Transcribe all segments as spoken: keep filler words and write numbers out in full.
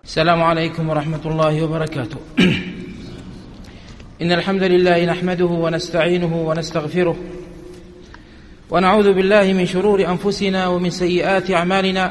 السلام عليكم ورحمة الله وبركاته. إن الحمد لله نحمده ونستعينه ونستغفره ونعوذ بالله من شرور أنفسنا ومن سيئات أعمالنا.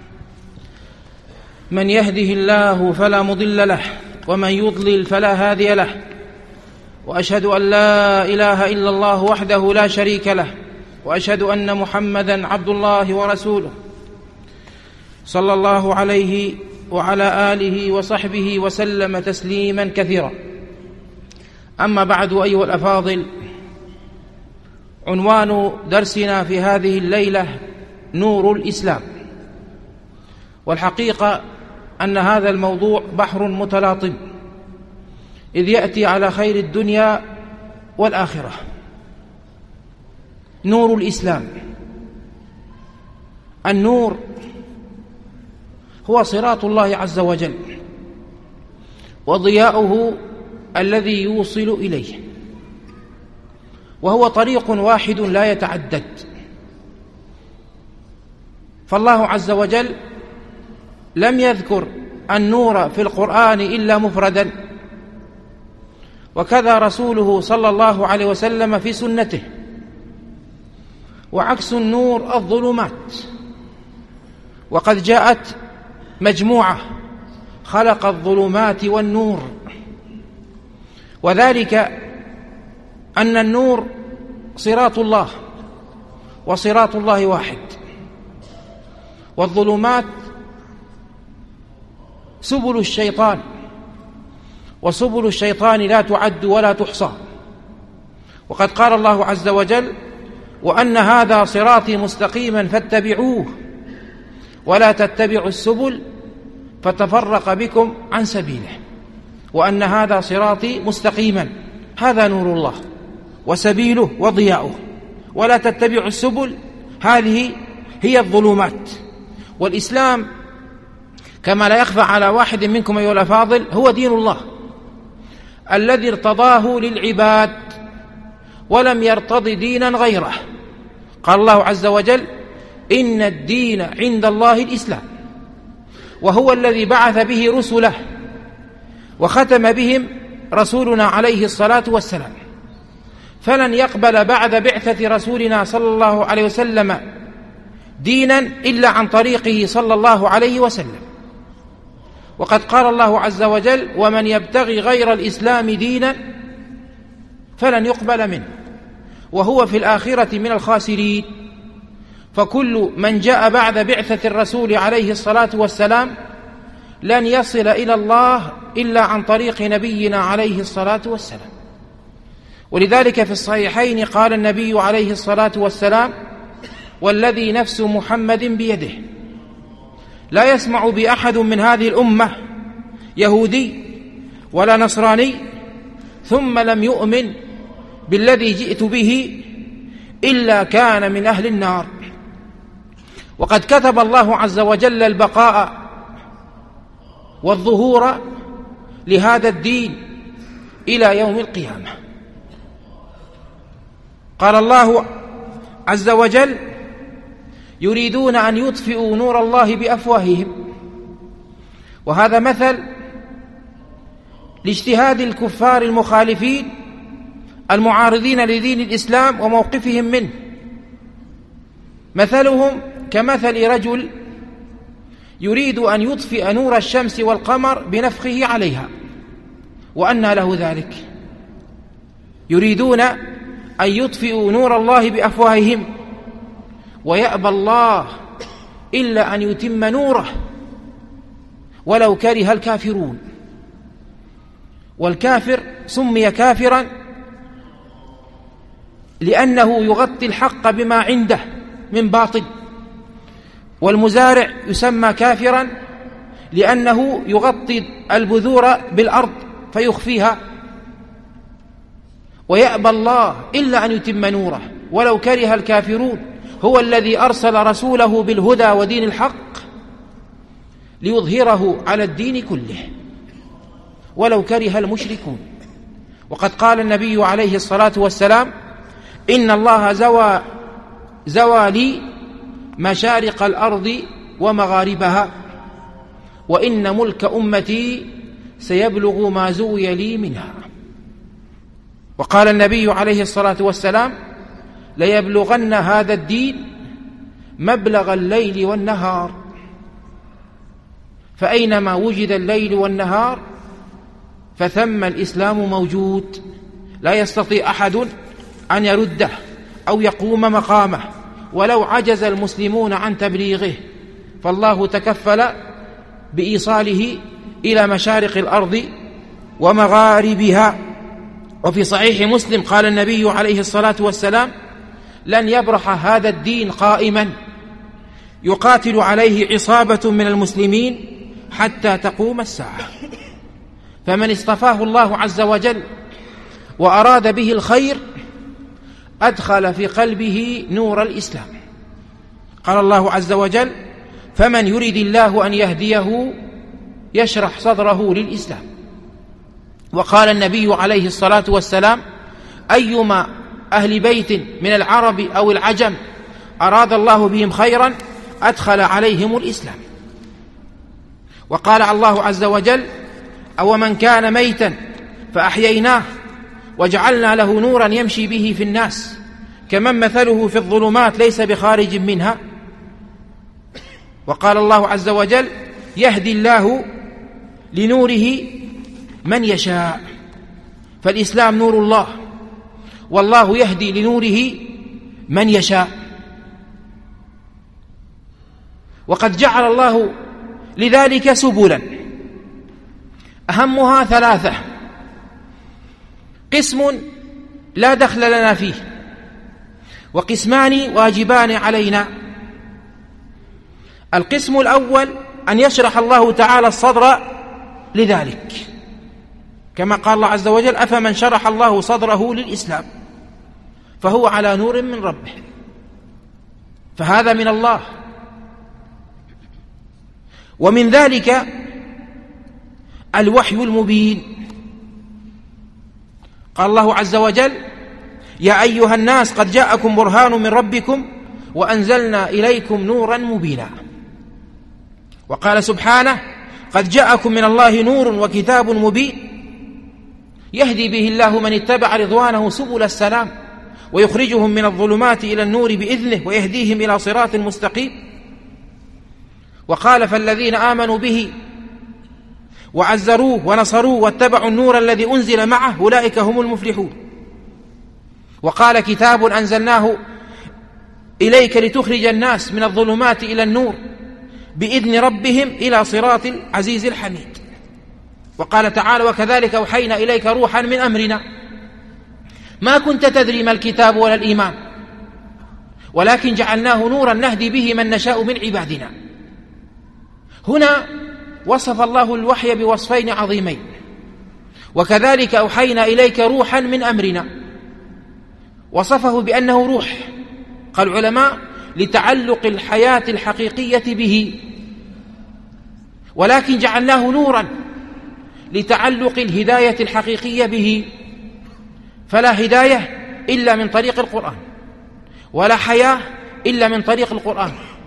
من يهده الله فلا مضل له ومن يضلل فلا هادي له، وأشهد أن لا إله إلا الله وحده لا شريك له، وأشهد أن محمدًا عبد الله ورسوله صلى الله عليه وعلى آله وصحبه وسلم تسليما كثيرا. أما بعد، أيها الأفاضل، عنوان درسنا في هذه الليلة نور الإسلام. والحقيقة أن هذا الموضوع بحر متلاطم، إذ يأتي على خير الدنيا والآخرة. نور الإسلام، النور هو صراط الله عز وجل وضياؤه الذي يوصل إليه، وهو طريق واحد لا يتعدد. فالله عز وجل لم يذكر النور في القرآن إلا مفردا، وكذا رسوله صلى الله عليه وسلم في سنته. وعكس النور الظلمات، وقد جاءت مجموعة خلق الظلمات والنور، وذلك أن النور صراط الله، وصراط الله واحد، والظلمات سبل الشيطان، وسبل الشيطان لا تعد ولا تحصى. وقد قال الله عز وجل: وأن هذا صراطي مستقيما فاتبعوه ولا تتبعوا السبل فتفرق بكم عن سبيله، وأن هذا صراطي مستقيما، هذا نور الله وسبيله وضياؤه، ولا تتبعوا السبل، هذه هي الظلمات. والإسلام كما لا يخفى على واحد منكم أيها الأفاضل هو دين الله الذي ارتضاه للعباد ولم يرتض دينا غيره. قال الله عز وجل: إن الدين عند الله الإسلام، وهو الذي بعث به رسله وختم بهم رسولنا عليه الصلاة والسلام. فلن يقبل بعد بعثة رسولنا صلى الله عليه وسلم دينا إلا عن طريقه صلى الله عليه وسلم. وقد قال الله عز وجل: ومن يبتغي غير الإسلام دينا فلن يقبل منه وهو في الآخرة من الخاسرين. فكل من جاء بعد بعثة الرسول عليه الصلاة والسلام لن يصل إلى الله إلا عن طريق نبينا عليه الصلاة والسلام. ولذلك في الصحيحين قال النبي عليه الصلاة والسلام: والذي نفس محمد بيده لا يسمع بأحد من هذه الأمة يهودي ولا نصراني ثم لم يؤمن بالذي جئت به إلا كان من أهل النار. وقد كتب الله عز وجل البقاء والظهور لهذا الدين إلى يوم القيامة. قال الله عز وجل: يريدون أن يطفئوا نور الله بأفواههم. وهذا مثل لاجتهاد الكفار المخالفين المعارضين لدين الإسلام وموقفهم منه. مثلهم كمثل رجل يريد أن يطفئ نور الشمس والقمر بنفخه عليها، وأنى له ذلك؟ يريدون أن يطفئوا نور الله بأفواههم ويأبى الله إلا أن يتم نوره ولو كره الكافرون. والكافر سمي كافرا لأنه يغطي الحق بما عنده من باطل، والمزارع يسمى كافرا لأنه يغطي البذور بالأرض فيخفيها. ويأبى الله إلا أن يتم نوره ولو كره الكافرون. هو الذي أرسل رسوله بالهدى ودين الحق ليظهره على الدين كله ولو كره المشركون. وقد قال النبي عليه الصلاة والسلام: إن الله زوى زوى لي مشارق الأرض ومغاربها، وإن ملك أمتي سيبلغ ما زوي لي منها. وقال النبي عليه الصلاة والسلام: ليبلغن هذا الدين مبلغ الليل والنهار. فأينما وجد الليل والنهار فثم الإسلام موجود، لا يستطيع أحد أن يرده أو يقوم مقامه ولو عجز المسلمون عن تبليغه، فالله تكفل بإيصاله إلى مشارق الأرض ومغاربها. وفي صحيح مسلم قال النبي عليه الصلاة والسلام: لن يبرح هذا الدين قائما يقاتل عليه عصابة من المسلمين حتى تقوم الساعة. فمن اصطفاه الله عز وجل وأراد به الخير أدخل في قلبه نور الإسلام. قال الله عز وجل: فمن يريد الله أن يهديه يشرح صدره للإسلام. وقال النبي عليه الصلاة والسلام: أيما أهل بيت من العرب أو العجم أراد الله بهم خيرا أدخل عليهم الإسلام. وقال الله عز وجل: أو من كان ميتا فأحييناه وجعلنا له نورا يمشي به في الناس كمن مثله في الظلمات ليس بخارج منها. وقال الله عز وجل: يهدي الله لنوره من يشاء. فالإسلام نور الله، والله يهدي لنوره من يشاء. وقد جعل الله لذلك سبلا، أهمها ثلاثة: قسم لا دخل لنا فيه، وقسمان واجبان علينا. القسم الأول أن يشرح الله تعالى الصدر لذلك، كما قال الله عز وجل: أفمن شرح الله صدره للإسلام فهو على نور من ربه. فهذا من الله. ومن ذلك الوحي المبين. قال الله عز وجل: يا أيها الناس قد جاءكم برهان من ربكم وأنزلنا إليكم نورا مبينا. وقال سبحانه: قد جاءكم من الله نور وكتاب مبين يهدي به الله من اتبع رضوانه سبل السلام ويخرجهم من الظلمات إلى النور بإذنه ويهديهم إلى صراط مستقيم. وقال: فالذين آمنوا به وعزروه ونصروه واتبعوا النور الذي أنزل معه أولئك هم المفلحون. وقال: كتاب أنزلناه إليك لتخرج الناس من الظلمات إلى النور بإذن ربهم إلى صراط العزيز الحميد. وقال تعالى: وكذلك أوحينا إليك روحا من أمرنا ما كنت تدري ما الكتاب ولا الإيمان ولكن جعلناه نورا نهدي به من نشاء من عبادنا. هنا وصف الله الوحي بوصفين عظيمين: وكذلك أوحينا إليك روحا من أمرنا، وصفه بأنه روح. قال العلماء: لتعلق الحياة الحقيقية به، ولكن جعلناه نورا لتعلق الهداية الحقيقية به. فلا هداية إلا من طريق القرآن، ولا حياة إلا من طريق القرآن.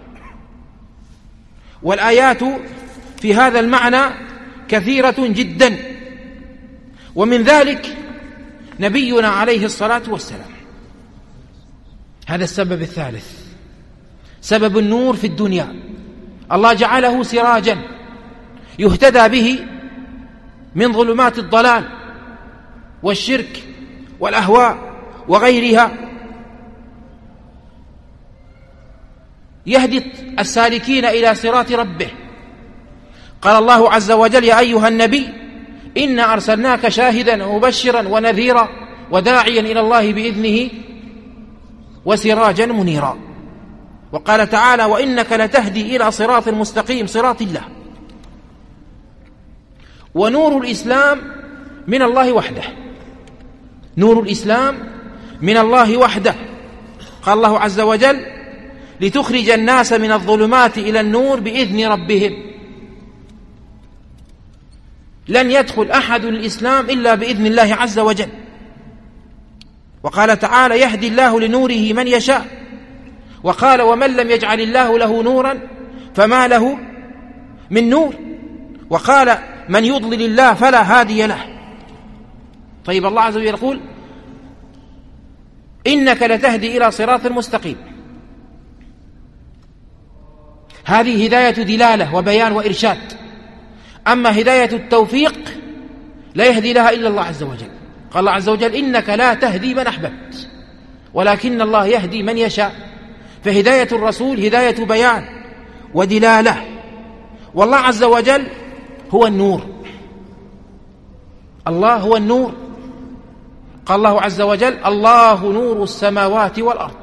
والآيات في هذا المعنى كثيرة جدا. ومن ذلك نبينا عليه الصلاة والسلام. هذا السبب الثالث، سبب النور في الدنيا. الله جعله سراجا يهتدى به من ظلمات الضلال والشرك والأهواء وغيرها، يهدي السالكين إلى صراط ربه. قال الله عز وجل: يا أيها النبي إنا أرسلناك شاهدا ومبشرا ونذيرا وداعيا إلى الله بإذنه وسراجا منيرا. وقال تعالى: وإنك لتهدي إلى صراط مستقيم صراط الله. ونور الإسلام من الله وحده، نور الإسلام من الله وحده. قال الله عز وجل: لتخرج الناس من الظلمات إلى النور بإذن ربهم. لن يدخل أحد الإسلام إلا بإذن الله عز وجل. وقال تعالى: يهدي الله لنوره من يشاء. وقال: ومن لم يجعل الله له نورا فما له من نور. وقال من يضلل الله فلا هادي له. طيب الله عز وجل يقول إنك لتهدي إلى صراط مستقيم، هذه هداية دلالة وبيان وإرشاد. أما هداية التوفيق لا يهدي لها إلا الله عز وجل. قال الله عز وجل إنك لا تهدي من أحببت ولكن الله يهدي من يشاء. فهداية الرسول هداية بيان ودلالة، والله عز وجل هو النور. الله هو النور. قال الله عز وجل الله نور السماوات والأرض.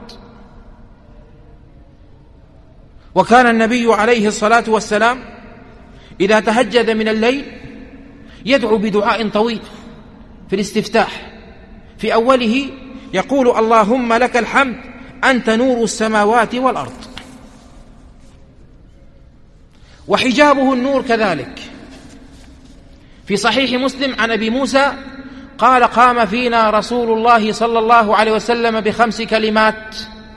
وكان النبي عليه الصلاة والسلام إذا تهجد من الليل يدعو بدعاء طويل في الاستفتاح، في أوله يقول اللهم لك الحمد أنت نور السماوات والأرض. وحجابه النور كذلك. في صحيح مسلم عن أبي موسى قال قام فينا رسول الله صلى الله عليه وسلم بخمس كلمات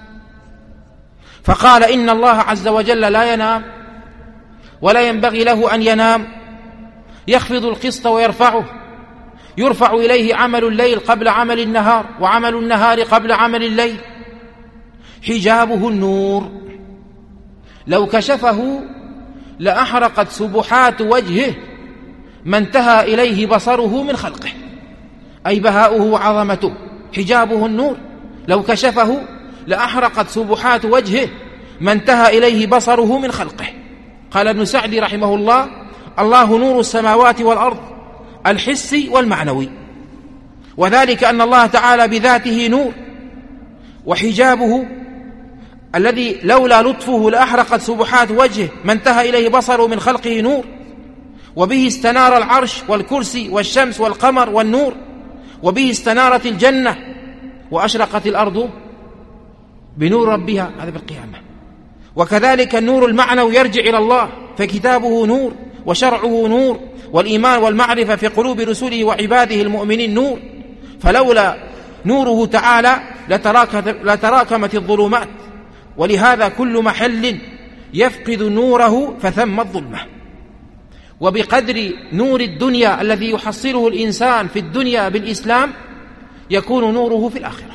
فقال إن الله عز وجل لا ينام ولا ينبغي له أن ينام، يخفض القسط ويرفعه، يرفع إليه عمل الليل قبل عمل النهار وعمل النهار قبل عمل الليل. حجابه النور، لو كشفه لأحرقت سبحات وجهه ما انتهى إليه بصره من خلقه، أي بهاؤه وعظمته. حجابه النور، لو كشفه لأحرقت سبحات وجهه ما انتهى إليه بصره من خلقه. قال ابن سعدي رحمه الله الله نور السماوات والأرض الحسي والمعنوي، وذلك أن الله تعالى بذاته نور، وحجابه الذي لولا لطفه لأحرقت سبحات وجهه ما انتهى إليه بصره من خلقه نور، وبه استنار العرش والكرسي والشمس والقمر والنور، وبه استنارت الجنة وأشرقت الأرض بنور ربها، هذا بالقيامة. وكذلك النور المعنوي يرجع إلى الله، فكتابه نور وشرعه نور، والإيمان والمعرفة في قلوب رسله وعباده المؤمنين نور. فلولا نوره تعالى لتراكمت الظلمات، ولهذا كل محل يفقد نوره فثم الظلمة. وبقدر نور الدنيا الذي يحصله الإنسان في الدنيا بالإسلام يكون نوره في الآخرة.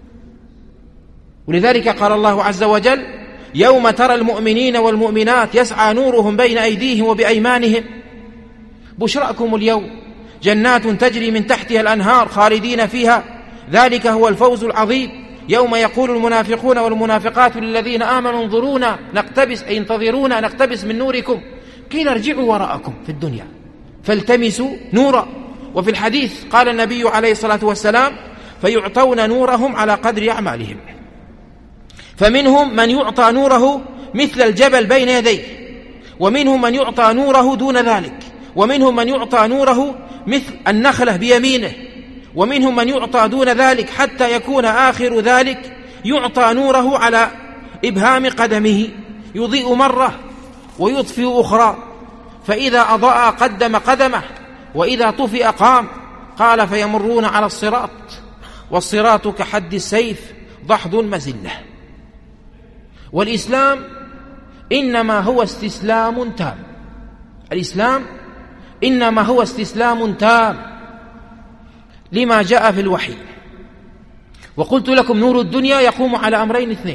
ولذلك قال الله عز وجل يوم ترى المؤمنين والمؤمنات يسعى نورهم بين أيديهم وبأيمانهم بشراكم اليوم جنات تجري من تحتها الأنهار خالدين فيها ذلك هو الفوز العظيم. يوم يقول المنافقون والمنافقات للذين آمنوا انظرونا نقتبس أي انتظرونا نقتبس من نوركم قيل ارجعوا وراءكم في الدنيا فالتمسوا نورا. وفي الحديث قال النبي عليه الصلاة والسلام فيعطون نورهم على قدر أعمالهم، فمنهم من يعطى نوره مثل الجبل بين يديه، ومنهم من يعطى نوره دون ذلك، ومنهم من يعطى نوره مثل النخلة بيمينه، ومنهم من يعطى دون ذلك حتى يكون آخر ذلك يعطى نوره على إبهام قدمه يضيء مرة ويطفئ أخرى، فإذا أضاء قدم قدمه وإذا طفئ قام. قال فيمرون على الصراط والصراط كحد السيف ضحض مزلة. والإسلام إنما هو استسلام تام، الإسلام إنما هو استسلام تام لما جاء في الوحي. وقلت لكم نور الدنيا يقوم على أمرين اثنين: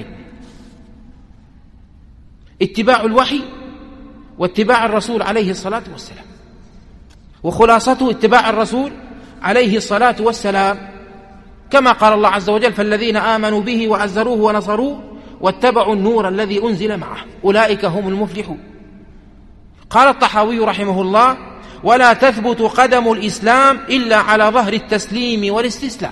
اتباع الوحي واتباع الرسول عليه الصلاة والسلام. وخلاصته اتباع الرسول عليه الصلاة والسلام، كما قال الله عز وجل فالذين آمنوا به وعزروه ونصروه واتبعوا النور الذي أنزل معه أولئك هم المفلحون. قال الطحاوي رحمه الله ولا تثبت قدم الإسلام إلا على ظهر التسليم والاستسلام.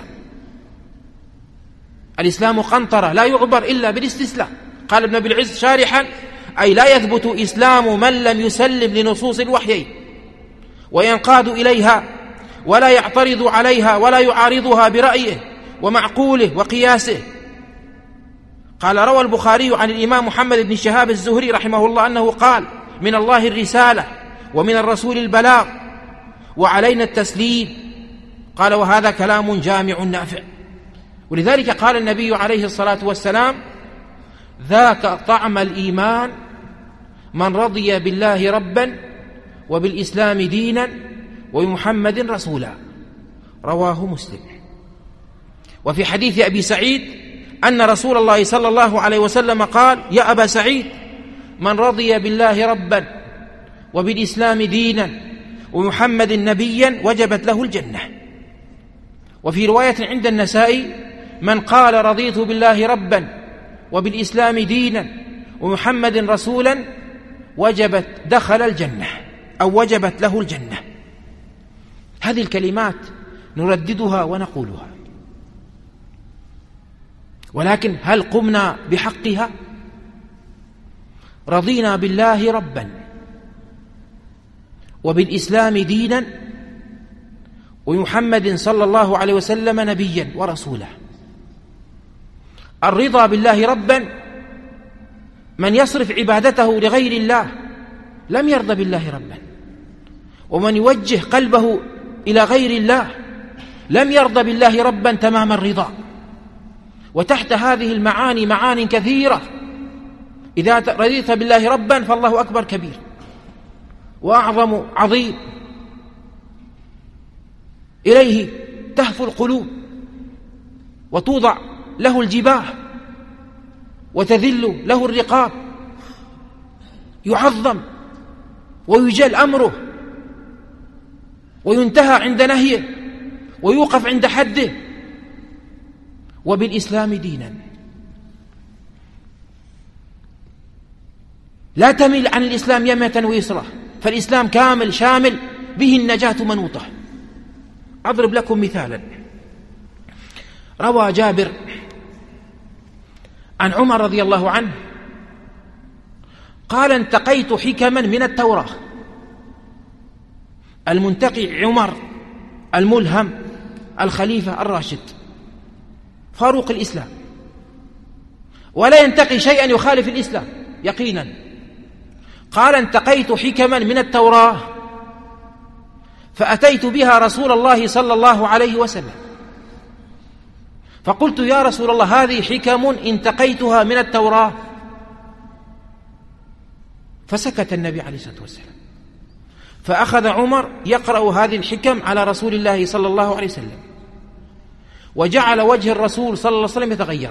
الإسلام قنطرة لا يعبر إلا بالاستسلام. قال ابن أبي العز شارحا أي لا يثبت إسلام من لم يسلم لنصوص الوحيين وينقاد إليها ولا يعترض عليها ولا يعارضها برأيه ومعقوله وقياسه. قال روى البخاري عن الإمام محمد بن شهاب الزهري رحمه الله أنه قال من الله الرسالة ومن الرسول البلاغ وعلينا التسليم. قال وهذا كلام جامع نافع. ولذلك قال النبي عليه الصلاة والسلام ذاك طعم الإيمان من رضي بالله ربا وبالإسلام دينا وبمحمد رسولا. رواه مسلم. وفي حديث أبي سعيد أن رسول الله صلى الله عليه وسلم قال: يا أبا سعيد، من رضي بالله ربا وبالإسلام دينا ومحمد نبيا وجبت له الجنة. وفي رواية عند النسائي: من قال رضيت بالله ربا وبالإسلام دينا ومحمد رسولا وجبت دخل الجنة أو وجبت له الجنة. هذه الكلمات نرددها ونقولها، ولكن هل قمنا بحقها؟ رضينا بالله ربا وبالإسلام دينا ومحمد صلى الله عليه وسلم نبيا ورسولا. الرضا بالله ربا من يصرف عبادته لغير الله لم يرضى بالله ربا، ومن يوجه قلبه إلى غير الله لم يرضى بالله ربا تمام الرضا. وتحت هذه المعاني معاني كثيرة. إذا رضيت بالله ربا فالله أكبر كبير وأعظم عظيم، إليه تهفو القلوب وتوضع له الجباه وتذل له الرقاب، يعظم ويجل أمره وينتهى عند نهيه ويوقف عند حده. وبالإسلام دينا لا تميل عن الإسلام يمة ويسرة، فالإسلام كامل شامل به النجاة منوطة. أضرب لكم مثالا. روى جابر عن عمر رضي الله عنه قال: انتقيت حكما من التوراة. المنتقي عمر الملهم الخليفة الراشد فاروق الإسلام، ولا ينتقي شيئا يخالف الإسلام يقينا. قال: انتقيت حكما من التوراة فأتيت بها رسول الله صلى الله عليه وسلم، فقلت: يا رسول الله، هذه حكم انتقيتها من التوراة. فسكت النبي عليه الصلاة والسلام، فأخذ عمر يقرأ هذه الحكم على رسول الله صلى الله عليه وسلم، وجعل وجه الرسول صلى الله عليه وسلم يتغير.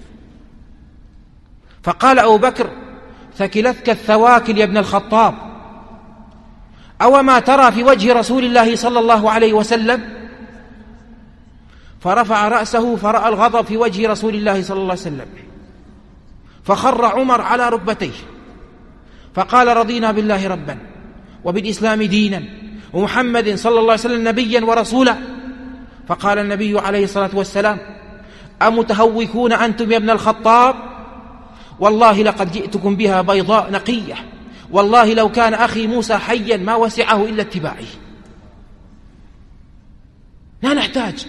فقال أبو بكر: ثكلتك الثواكل يا ابن الخطاب، أو ما ترى في وجه رسول الله صلى الله عليه وسلم؟ فرفع رأسه فرأى الغضب في وجه رسول الله صلى الله عليه وسلم، فخر عمر على ركبتيه فقال: رضينا بالله ربا وبالإسلام دينا ومحمد صلى الله عليه وسلم نبيا ورسولا. فقال النبي عليه الصلاة والسلام: أمتهوكون أنتم يا ابن الخطاب؟ والله لقد جئتكم بها بيضاء نقية، والله لو كان أخي موسى حيا ما وسعه إلا اتباعي. لا نحتاج.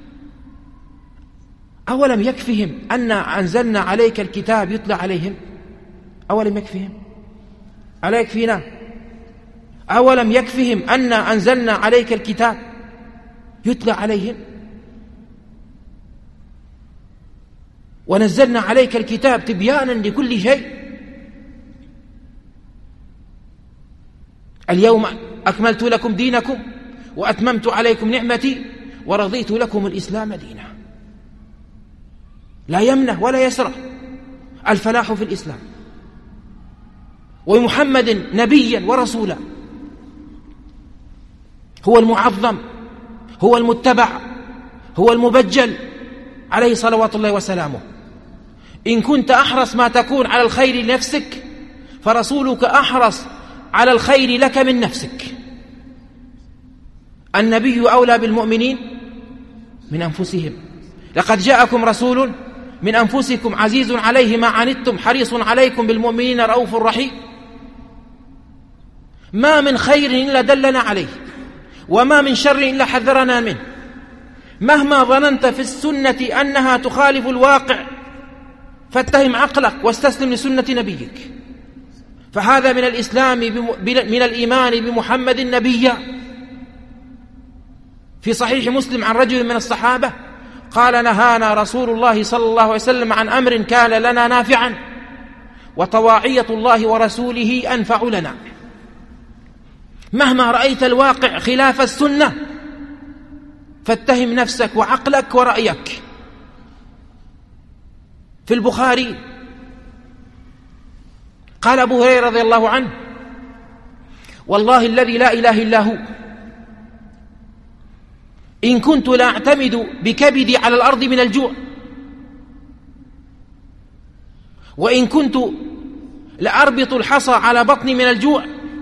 أولم يكفهم أن أنزلنا عليك الكتاب يتلى عليهم؟ أولم يكفهم؟ ألا يكفينا؟ أولم يكفهم أن أنزلنا عليك الكتاب يتلى عليهم؟ ونزلنا عليك الكتاب تبيانا لكل شيء. اليوم أكملت لكم دينكم وأتممت عليكم نعمتي ورضيت لكم الإسلام دينا. لا يمنه ولا يسره الفلاح في الإسلام، ومحمد نبيا ورسولا، هو المعظم، هو المتبع، هو المبجل عليه صلوات الله وسلامه. إن كنت أحرص ما تكون على الخير لنفسك فرسولك أحرص على الخير لك من نفسك. النبي أولى بالمؤمنين من أنفسهم. لقد جاءكم رسول من أنفسكم عزيز عليه ما عنتم حريص عليكم بالمؤمنين رؤوف رحيم. ما من خير إلا دلنا عليه، وما من شر إلا حذرنا منه. مهما ظننت في السنة أنها تخالف الواقع فاتهم عقلك واستسلم لسنة نبيك. فهذا من الإسلام من الإيمان بمحمد نبيا. في صحيح مسلم عن رجل من الصحابة قال: نهانا رسول الله صلى الله عليه وسلم عن أمر كان لنا نافعا، وطواعية الله ورسوله أنفع لنا. مهما رأيت الواقع خلاف السنة فاتهم نفسك وعقلك ورأيك. في البخاري قال أبو هريرة رضي الله عنه: والله الذي لا إله إلا هو إن كنت لا أعتمد بكبدي على الأرض من الجوع، وإن كنت لأربط الحصى على بطني من الجوع،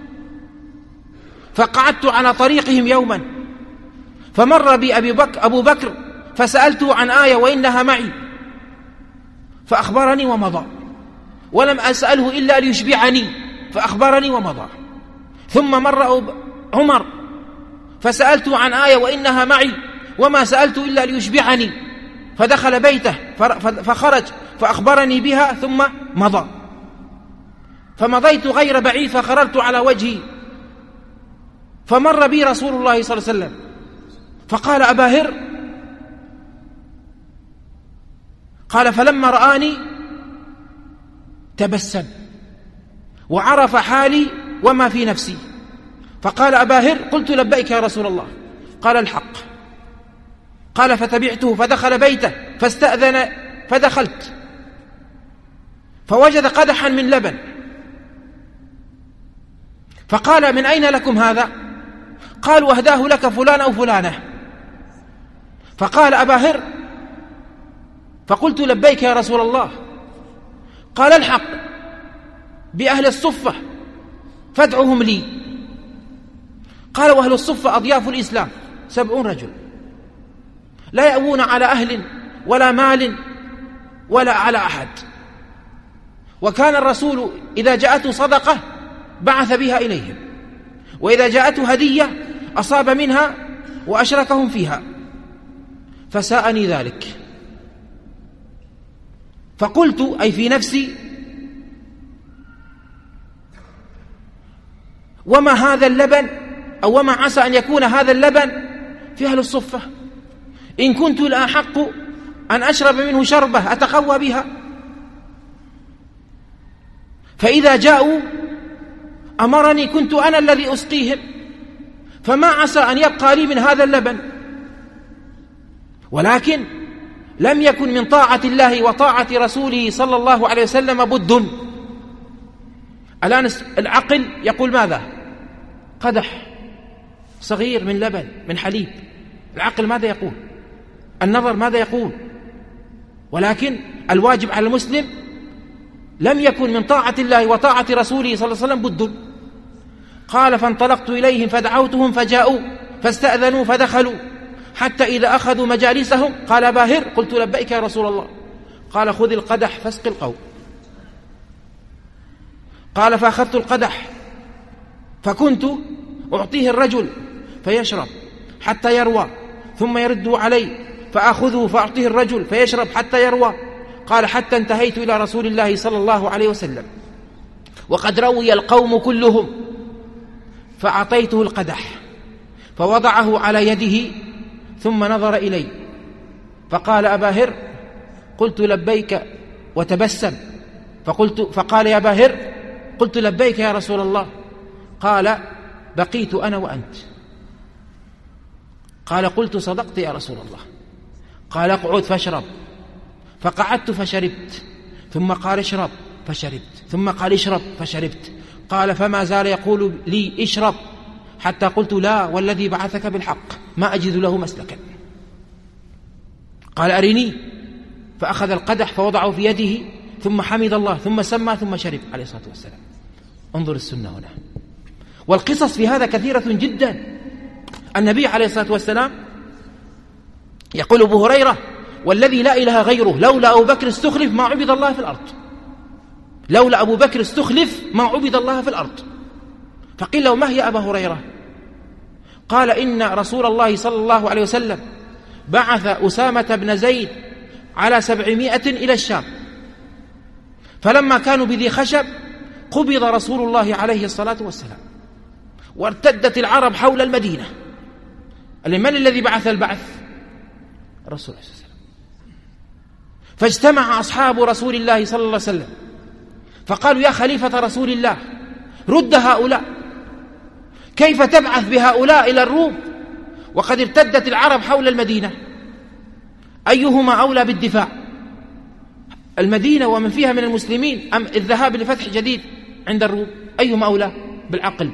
فقعدت على طريقهم يوما فمر بي أبي بكر أبو بكر فسألته عن آية وإنها معي فأخبرني ومضى، ولم أسأله إلا ليشبعني فأخبرني ومضى. ثم مر عمر فسألته عن آية وإنها معي وما سألت إلا ليشبعني، فدخل بيته فخرج فأخبرني بها ثم مضى. فمضيت غير بعيد فخررت على وجهي فمر بي رسول الله صلى الله عليه وسلم فقال: أبا هر. قال: فلما رآني تبسم وعرف حالي وما في نفسي، فقال: أبا هر. قلت: لبيك يا رسول الله. قال: الحق. قال: فتبعته فدخل بيته فاستأذن فدخلت فوجد قدحا من لبن، فقال: من أين لكم هذا؟ قالوا: أهداه لك فلان أو فلانة. فقال: أبا هر. فقلت: لبيك يا رسول الله. قال: الحق بأهل الصفة فادعهم لي. قال: وأهل الصفة أضياف الإسلام سبعون رجل لا يأوون على أهل ولا مال ولا على أحد، وكان الرسول إذا جاءته صدقة بعث بها إليهم، وإذا جاءته هدية أصاب منها وأشركهم فيها، فساءني ذلك. فقلت أي في نفسي: وما هذا اللبن أو وما عسى أن يكون هذا اللبن في أهل الصفة، إن كنت لأحق أن أشرب منه شربة أتقوى بها، فإذا جاءوا أمرني كنت أنا الذي أسقيهم، فما عسى أن يبقى لي من هذا اللبن. ولكن لم يكن من طاعة الله وطاعة رسوله صلى الله عليه وسلم بد. الآن العقل يقول ماذا؟ قدح صغير من لبن من حليب، العقل ماذا يقول؟ النظر ماذا يقول؟ ولكن الواجب على المسلم لم يكن من طاعة الله وطاعة رسوله صلى الله عليه وسلم بد. قال: فانطلقت إليهم فدعوتهم فجاءوا فاستأذنوا فدخلوا، حتى إذا أخذوا مجالسهم قال: أبا هر. قلت: لبيك يا رسول الله. قال: خذ القدح فاسق القوم. قال: فأخذت القدح فكنت أعطيه الرجل فيشرب حتى يروى، ثم يرد علي فأخذه فأعطيه الرجل فيشرب حتى يروى. قال: حتى انتهيت إلى رسول الله صلى الله عليه وسلم وقد روي القوم كلهم، فأعطيته القدح فوضعه على يده ثم نظر إلي فقال: أبا هر. قلت: لبيك، وتبسم. فقلت فقال: يا أبا هر. قلت: لبيك يا رسول الله. قال: بقيت أنا وأنت. قال: قلت: صدقت يا رسول الله. قال: اقعد فاشرب. فقعدت فشربت، ثم قال: اشرب فشربت، ثم قال: اشرب فشربت. قال: فما زال يقول لي: اشرب، حتى قلت: لا والذي بعثك بالحق ما أجد له مسلكا. قال: أرني. فأخذ القدح فوضعه في يده ثم حمد الله ثم سمى ثم شرب عليه الصلاة والسلام. انظر السنة هنا، والقصص في هذا كثيرة جدا. النبي عليه الصلاة والسلام يقول أبو هريرة: والذي لا إله غيره لولا أبو بكر استخلف ما عبد الله في الأرض. لولا أبو بكر استخلف ما عبد الله في الأرض. فقيل له: ما هي أبا هريرة؟ قال: إن رسول الله صلى الله عليه وسلم بعث أسامة بن زيد على سبعمائة إلى الشام، فلما كانوا بذي خشب قبض رسول الله عليه الصلاة والسلام، وارتدت العرب حول المدينة. من الذي بعث البعث؟ الرسول عليه الصلاة والسلام. فاجتمع أصحاب رسول الله صلى الله عليه وسلم فقالوا: يا خليفة رسول الله رد هؤلاء، كيف تبعث بهؤلاء إلى الروم وقد ارتدت العرب حول المدينة؟ أيهما أولى بالدفاع، المدينة ومن فيها من المسلمين أم الذهاب لفتح جديد عند الروم؟ أيهما أولى بالعقل؟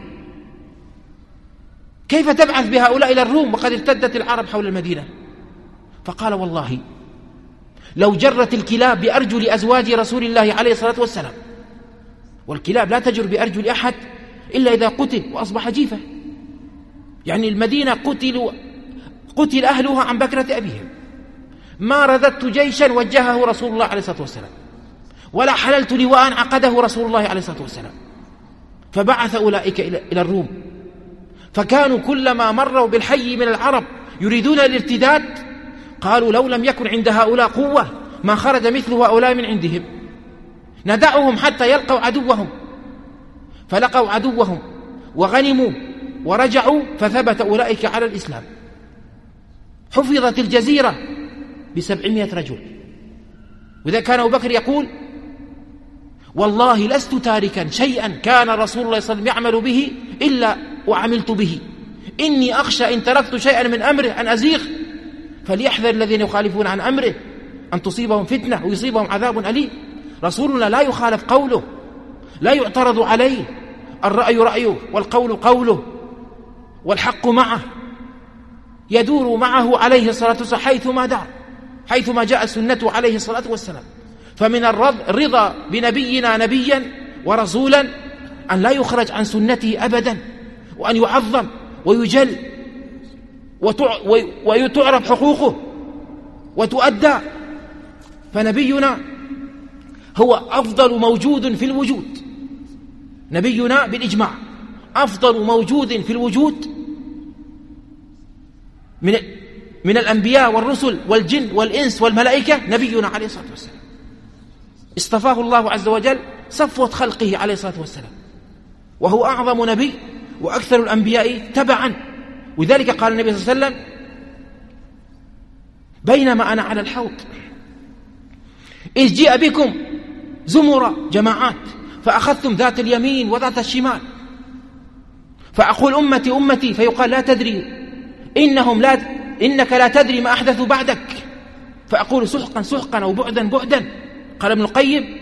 كيف تبعث بهؤلاء إلى الروم وقد ارتدت العرب حول المدينة؟ فقال والله لو جرت الكلاب بأرجل أزواج رسول الله عليه الصلاة والسلام، والكلاب لا تجر بأرجل أحد إلا إذا قتل وأصبح جيفة، يعني المدينة قتلوا قتل أهلها عن بكرة أبيهم، ما رددت جيشا وجهه رسول الله عليه الصلاة والسلام، ولا حللت لواء عقده رسول الله عليه الصلاة والسلام. فبعث أولئك إلى الروم، فكانوا كلما مروا بالحي من العرب يريدون الارتداد قالوا لو لم يكن عند هؤلاء قوة ما خرج مثل هؤلاء من عندهم، ندعهم حتى يلقوا عدوهم. فلقوا عدوهم وغنموا ورجعوا، فثبت أولئك على الإسلام. حفظت الجزيرة بسبعمائة رجل. وإذا كان أبو بكر يقول والله لست تاركا شيئا كان رسول الله صلى الله عليه وسلم يعمل به إلا وعملت به، إني أخشى إن تركت شيئا من أمره أن أزيغ، فليحذر الذين يخالفون عن أمره أن تصيبهم فتنة ويصيبهم عذاب أليم. رسولنا لا يخالف قوله، لا يعترض عليه، الرأي رأيه والقول قوله والحق معه، يدور معه عليه الصلاة والسلام حيثما دار، حيثما جاء سنته عليه الصلاة والسلام. فمن الرضا بنبينا نبيا ورسولا أن لا يخرج عن سنته أبدا، وأن يعظم ويجل وتعرف حقوقه وتؤدى. فنبينا هو أفضل موجود في الوجود، نبينا بالإجماع أفضل موجود في الوجود من من الأنبياء والرسل والجن والإنس والملائكة. نبينا عليه الصلاة والسلام اصطفاه الله عز وجل صفوة خلقه عليه الصلاة والسلام، وهو أعظم نبي وأكثر الأنبياء تبعا. وذلك قال النبي صلى الله عليه وسلم بينما أنا على الحوض إذ جيء بكم زمر جماعات فأخذتم ذات اليمين وذات الشمال، فأقول أمتي أمتي، فيقال لا تدري إنهم لا إنك لا تدري ما أحدثوا بعدك، فأقول سحقا سحقا أو بعدا بعدا. قال ابن القيم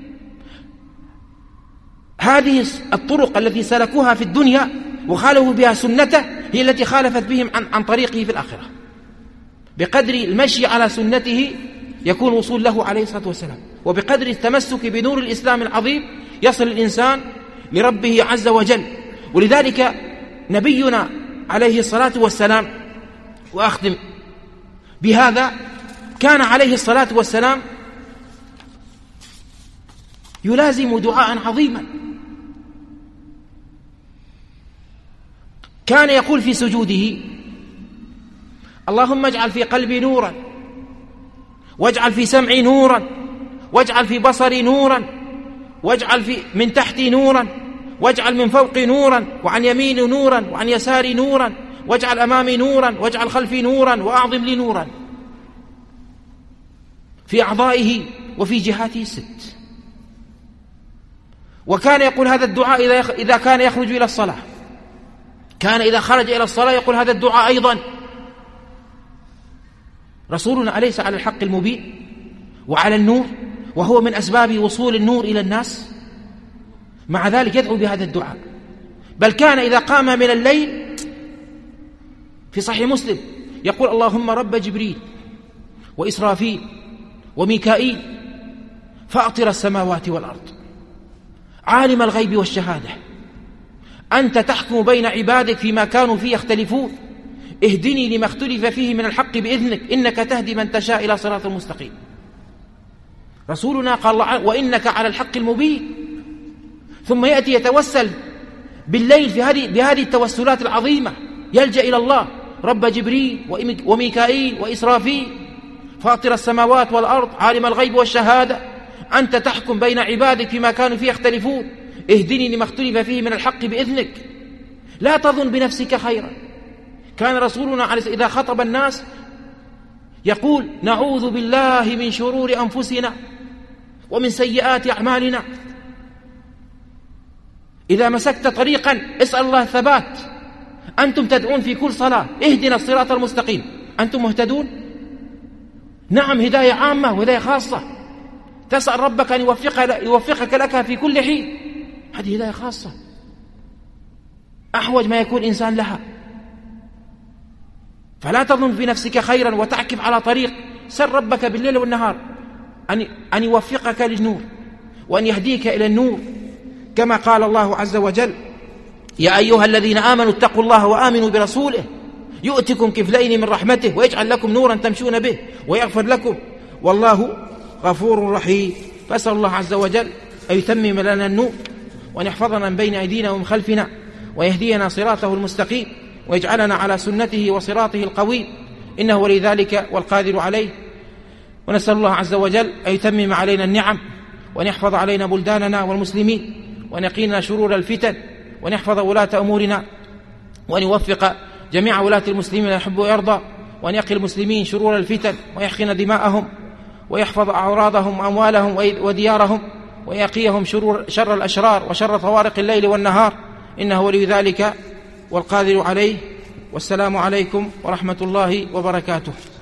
هذه الطرق التي سلكوها في الدنيا وخالفوا بها سنته هي التي خالفت بهم عن, عن طريقه في الآخرة. بقدر المشي على سنته يكون وصول له عليه الصلاة والسلام، وبقدر التمسك بنور الإسلام العظيم يصل الإنسان لربه عز وجل. ولذلك نبينا عليه الصلاة والسلام، وأختم بهذا، كان عليه الصلاة والسلام يلازم دعاء عظيما. كان يقول في سجوده اللهم اجعل في قلبي نورا، واجعل في سمعي نورا، واجعل في بصري نورا، واجعل في من تحتي نورا، واجعل من فوقي نورا، وعن يميني نورا، وعن يساري نورا، واجعل أمامي نورا، واجعل خلفي نورا، وأعظم لي نورا في أعضائه وفي جهاته الست. وكان يقول هذا الدعاء إذا كان يخرج إلى الصلاة، كان إذا خرج إلى الصلاة يقول هذا الدعاء أيضا. رسولنا أليس على الحق المبين وعلى النور، وهو من أسباب وصول النور إلى الناس؟ مع ذلك يدعو بهذا الدعاء. بل كان إذا قام من الليل في صحيح مسلم يقول اللهم رب جبريل وإسرافيل وميكائيل فاطر السماوات والأرض عالم الغيب والشهادة أنت تحكم بين عبادك فيما كانوا فيه يختلفون اهدني لما اختلف فيه من الحق بإذنك إنك تهدي من تشاء إلى صراط المستقيم. رسولنا قال وإنك على الحق المبين. ثم يأتي يتوسل بالليل في هذه بهذه التوسلات العظيمة، يلجأ إلى الله رب جبريل وميكائيل وإسرافيل فاطر السماوات والأرض عالم الغيب والشهادة أنت تحكم بين عبادك فيما كانوا فيه يختلفون اهدني لما اختلف فيه من الحق بإذنك لا تظن بنفسك خيرا. كان رسولنا إذا خطب الناس يقول نعوذ بالله من شرور أنفسنا ومن سيئات أعمالنا. إذا مسكت طريقا اسأل الله الثبات أنتم تدعون في كل صلاة اهدنا الصراط المستقيم، أنتم مهتدون؟ نعم، هداية عامة وهداية خاصة، تسأل ربك أن يوفقك, يوفقك لك في كل حين، هذه هداية خاصة أحوج ما يكون إنسان لها. فلا تظن في نفسك خيرا وتعكف على طريق، سل ربك بالليل والنهار أن, أن يوفقك للنور وأن يهديك إلى النور، كما قال الله عز وجل: يا أيها الذين آمنوا اتقوا الله وآمنوا برسوله يؤتكم كفلين من رحمته ويجعل لكم نورا تمشون به ويغفر لكم والله غفور رحيم. فأسأل الله عز وجل أن يتمم لنا النور وأن يحفظنا من بين أيدينا ومن خلفنا ويهدينا صراطه المستقيم ويجعلنا على سنته وصراطه القويم، إنه ولي ذلك والقادر عليه. ونسأل الله عز وجل أن يتمم علينا النعم وأن يحفظ علينا بلداننا والمسلمين وأن يقينا شرور الفتن وأن يحفظ ولاة أمورنا وأن يوفق جميع ولاة المسلمين يحب ويرضى وأن يقي المسلمين شرور الفتن ويحقن دماءهم ويحفظ أعراضهم وأموالهم وديارهم ويقيهم شرور شر الأشرار وشر طوارق الليل والنهار، إنه ولي ذلك والقادر عليه. والسلام عليكم ورحمة الله وبركاته.